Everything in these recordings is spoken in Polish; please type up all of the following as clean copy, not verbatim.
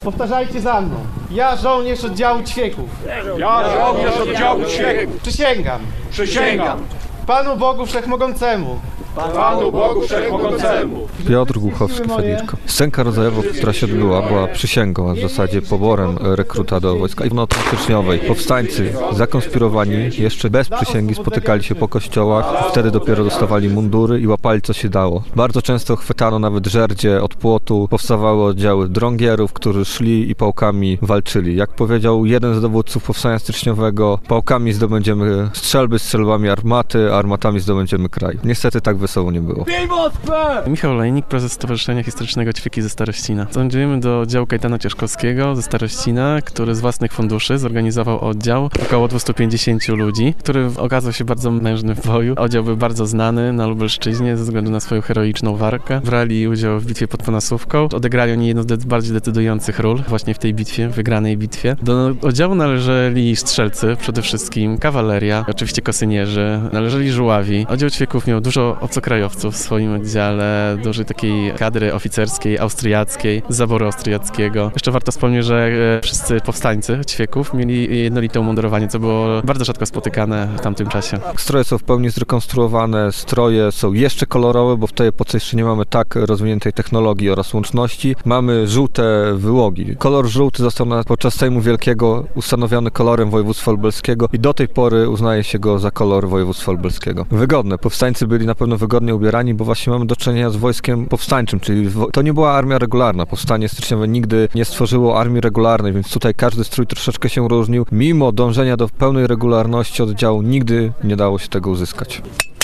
Powtarzajcie za mną. Ja, żołnierz oddziału ćwieków. Ja, żołnierz oddziału ćwieków. Przysięgam. Przysięgam Panu Bogu Wszechmogącemu. Panu Bogu Wszechmogącemu. Piotr Głuchowski-Fedniczko. Scenka rodzajowa, która się odbyła, była przysięgą, a w zasadzie poborem rekruta do wojska. I w nocy styczniowej powstańcy zakonspirowani jeszcze bez przysięgi spotykali się po kościołach. Wtedy dopiero dostawali mundury i łapali, co się dało. Bardzo często chwytano nawet żerdzie od płotu. Powstawały oddziały drągierów, którzy szli i pałkami walczyli. Jak powiedział jeden z dowódców powstania styczniowego, pałkami zdobędziemy strzelby, strzelbami armaty, a armatami zdobędziemy kraj. Niestety tak wesoło nie było. Michał Olejnik, prezes Stowarzyszenia Historycznego Ćwieki ze Starościna. Załączyliśmy do oddziału Kajtana Cieszkowskiego ze Starościna, który z własnych funduszy zorganizował oddział około 250 ludzi, który okazał się bardzo mężny w boju. Oddział był bardzo znany na Lubelszczyźnie ze względu na swoją heroiczną walkę. Brali udział w bitwie pod Ponasówką. Odegrali oni jedną z bardziej decydujących ról właśnie w tej bitwie, wygranej bitwie. Do oddziału należeli strzelcy, przede wszystkim kawaleria, oczywiście kosynierzy, należeli żuławi. Oddział Ćwieków miał dużo obcokrajowców w swoim oddziale, dużej takiej kadry oficerskiej, austriackiej, z zaboru austriackiego. Jeszcze warto wspomnieć, że wszyscy powstańcy Ćwieków mieli jednolite umundurowanie, co było bardzo rzadko spotykane w tamtym czasie. Stroje są w pełni zrekonstruowane, stroje są jeszcze kolorowe, bo w tej epoce jeszcze nie mamy tak rozwiniętej technologii oraz łączności. Mamy żółte wyłogi. Kolor żółty został podczas Sejmu Wielkiego ustanowiony kolorem województwa lubelskiego i do tej pory uznaje się go za kolor województwa lubelskiego. Wygodne. Powstańcy byli na pewno wygodnie ubierani, bo właśnie mamy do czynienia z wojskiem powstańczym, czyli to nie była armia regularna. Powstanie styczniowe nigdy nie stworzyło armii regularnej, więc tutaj każdy strój troszeczkę się różnił. Mimo dążenia do pełnej regularności oddziału nigdy nie dało się tego uzyskać.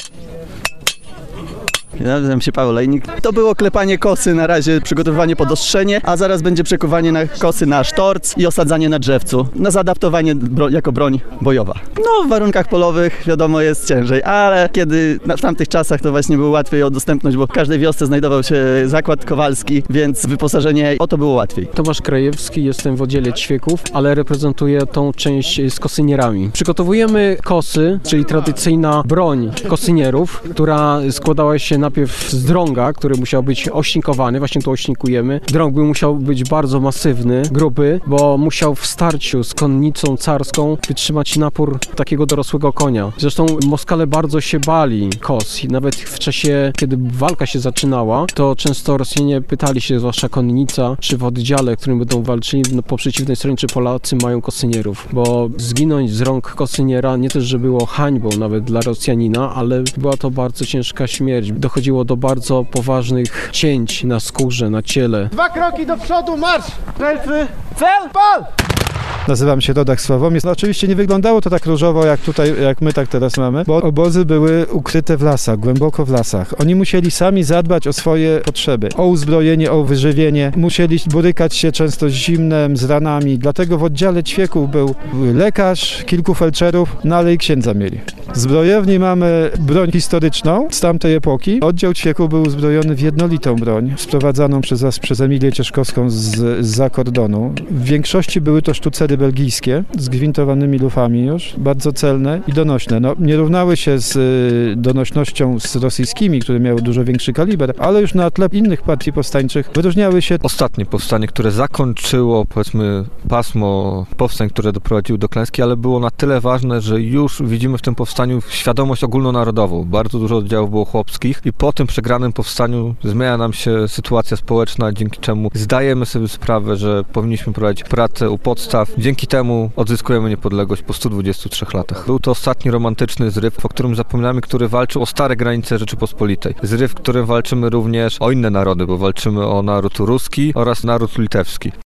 Nazywam się Paweł Olejnik. To było klepanie kosy, na razie przygotowywanie pod ostrzenie, a zaraz będzie przekuwanie na kosy na sztorc i osadzanie na drzewcu. Na zaadaptowanie jako broń bojowa. No w warunkach polowych wiadomo jest ciężej, ale kiedy w tamtych czasach to właśnie było łatwiej o dostępność, bo w każdej wiosce znajdował się zakład kowalski, więc wyposażenie o to było łatwiej. Tomasz Krajewski, jestem w oddziale ćwieków, ale reprezentuję tą część z kosynierami. Przygotowujemy kosy, czyli tradycyjna broń kosynierów, która składała się najpierw z drąga, który musiał być ośnikowany, właśnie tu ośnikujemy. Drąg musiał być bardzo masywny, gruby, bo musiał w starciu z konnicą carską wytrzymać napór takiego dorosłego konia. Zresztą Moskale bardzo się bali kos i nawet w czasie, kiedy walka się zaczynała, to często Rosjanie pytali się, zwłaszcza konnica, czy w oddziale, w którym będą walczyli, no, po przeciwnej stronie, czy Polacy mają kosynierów, bo zginąć z rąk kosyniera nie też, że było hańbą nawet dla Rosjanina, ale była to bardzo ciężka śmierć. Dochodziło do bardzo poważnych cięć na skórze, na ciele. 2 kroki do przodu, marsz! Strzelcy, cel, pal! Nazywam się Rodak Sławomir. No oczywiście nie wyglądało to tak różowo jak tutaj, jak my tak teraz mamy, bo obozy były ukryte w lasach, głęboko w lasach. Oni musieli sami zadbać o swoje potrzeby, o uzbrojenie, o wyżywienie. Musieli borykać się często z zimnem, z ranami. Dlatego w oddziale ćwieków był lekarz, kilku felczerów, no ale i księdza mieli. W zbrojowni mamy broń historyczną z tamtej epoki. Oddział ćwieków był uzbrojony w jednolitą broń, sprowadzaną przez Emilię Cieszkowską zza kordonu. W większości były to sztucery belgijskie z gwintowanymi lufami już, bardzo celne i donośne. No, nie równały się z donośnością z rosyjskimi, które miały dużo większy kaliber, ale już na tle innych partii powstańczych wyróżniały się. Ostatnie powstanie, które zakończyło, powiedzmy, pasmo powstań, które doprowadziły do klęski, ale było na tyle ważne, że już widzimy w tym powstaniu świadomość ogólnonarodową. Bardzo dużo oddziałów było chłopskich i po tym przegranym powstaniu zmienia nam się sytuacja społeczna, dzięki czemu zdajemy sobie sprawę, że powinniśmy prowadzić pracę u podstaw. Dzięki temu odzyskujemy niepodległość po 123 latach. Był to ostatni romantyczny zryw, o którym zapominamy, który walczył o stare granice Rzeczypospolitej. Zryw, w którym walczymy również o inne narody, bo walczymy o naród ruski oraz naród litewski.